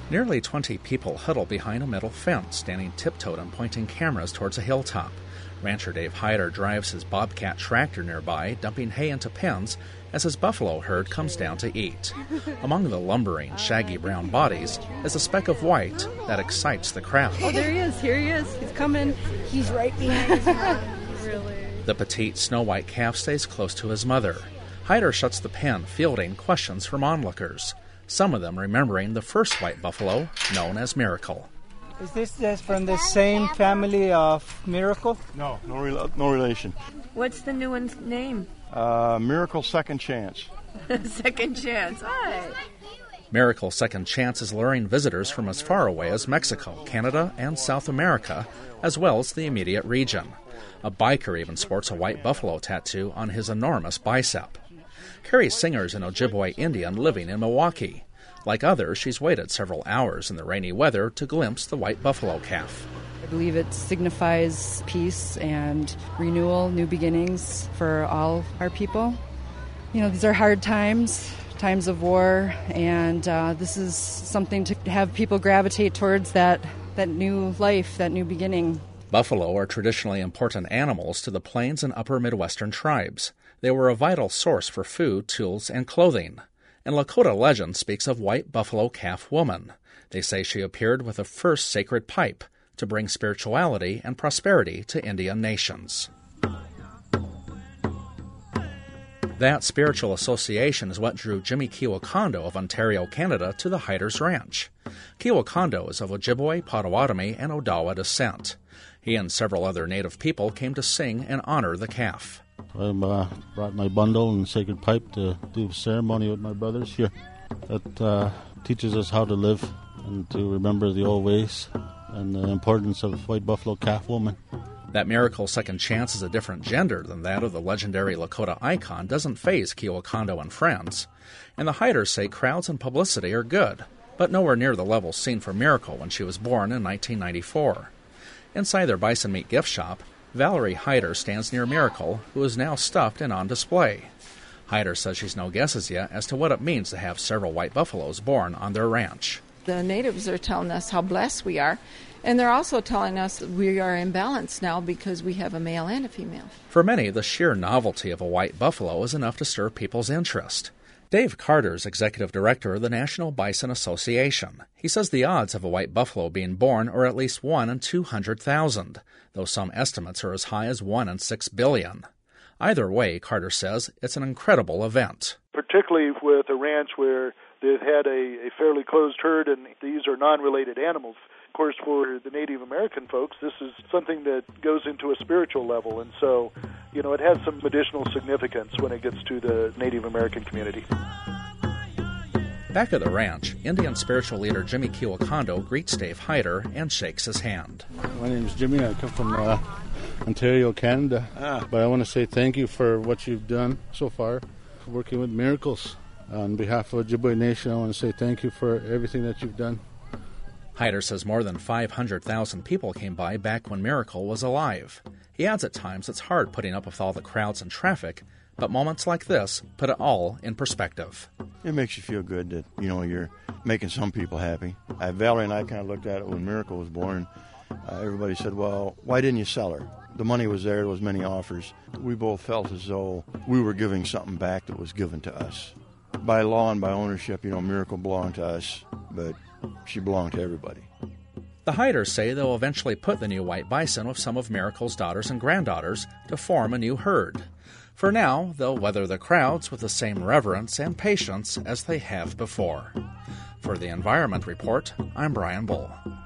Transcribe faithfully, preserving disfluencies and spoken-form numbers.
Nearly twenty people huddle behind a metal fence, standing tiptoed and pointing cameras towards a hilltop. Rancher Dave Hyder drives his Bobcat tractor nearby, dumping hay into pens as his buffalo herd comes down to eat. Among the lumbering, shaggy brown bodies is a speck of white that excites the crowd. Oh, there he is. Here he is. He's coming. He's right behind his mom. Really? The petite snow-white calf stays close to his mother. Hyder shuts the pen, fielding questions from onlookers, some of them remembering the first white buffalo, known as Miracle. Is this just from the same family of Miracle? No, no, re- no relation. What's the new one's name? Uh, Miracle Second Chance. Second Chance. Hi. Miracle Second Chance is luring visitors from as far away as Mexico, Canada, and South America, as well as the immediate region. A biker even sports a white buffalo tattoo on his enormous bicep. Carrie Singer's an Ojibwe Indian living in Milwaukee. Like others, she's waited several hours in the rainy weather to glimpse the white buffalo calf. I believe it signifies peace and renewal, new beginnings for all our people. You know, these are hard times, times of war, and uh, this is something to have people gravitate towards that, that new life, that new beginning. Buffalo are traditionally important animals to the Plains and Upper Midwestern tribes. They were a vital source for food, tools, and clothing. And Lakota legend speaks of White Buffalo Calf Woman. They say she appeared with the first sacred pipe to bring spirituality and prosperity to Indian nations. That spiritual association is what drew Jimmy Kiwakondo of Ontario, Canada, to the Hyder's Ranch. Kiwakondo is of Ojibwe, Potawatomi, and Odawa descent. He and several other Native people came to sing and honor the calf. I uh, brought my bundle and sacred pipe to do a ceremony with my brothers here. That uh, teaches us how to live and to remember the old ways and the importance of White Buffalo Calf Woman. That Miracle Second Chance is a different gender than that of the legendary Lakota icon doesn't faze Kiwakondo and friends. And the Hyders say crowds and publicity are good, but nowhere near the level seen for Miracle when she was born in nineteen ninety-four. Inside their bison meat gift shop, Valerie Hyder stands near Miracle, who is now stuffed and on display. Hyder says she's no guesses yet as to what it means to have several white buffaloes born on their ranch. The natives are telling us how blessed we are, and they're also telling us we are in balance now because we have a male and a female. For many, the sheer novelty of a white buffalo is enough to stir people's interest. Dave Carter is executive director of the National Bison Association. He says the odds of a white buffalo being born are at least one in two hundred thousand, though some estimates are as high as one in six billion. Either way, Carter says, it's an incredible event. Particularly with a ranch where they've had a, a fairly closed herd and these are non-related animals. Of course, for the Native American folks, this is something that goes into a spiritual level, and so, you know, it has some additional significance when it gets to the Native American community. Back at the ranch, Indian spiritual leader Jimmy Kiwakondo greets Dave Hyder and shakes his hand. My name is Jimmy. I come from uh, Ontario, Canada. Ah. But I want to say thank you for what you've done so far, working with Miracles. On behalf of Ojibwe Nation, I want to say thank you for everything that you've done. Hyder says more than five hundred thousand people came by back when Miracle was alive. He adds at times it's hard putting up with all the crowds and traffic, but moments like this put it all in perspective. It makes you feel good that, you know, you're making some people happy. Uh, Valerie and I kind of looked at it when Miracle was born. Uh, everybody said, well, why didn't you sell her? The money was there. There was many offers. We both felt as though we were giving something back that was given to us. By law and by ownership, you know, Miracle belonged to us, but she belonged to everybody. The Hyders say they'll eventually put the new white bison with some of Miracle's daughters and granddaughters to form a new herd. For now, they'll weather the crowds with the same reverence and patience as they have before. For the Environment Report, I'm Brian Bull.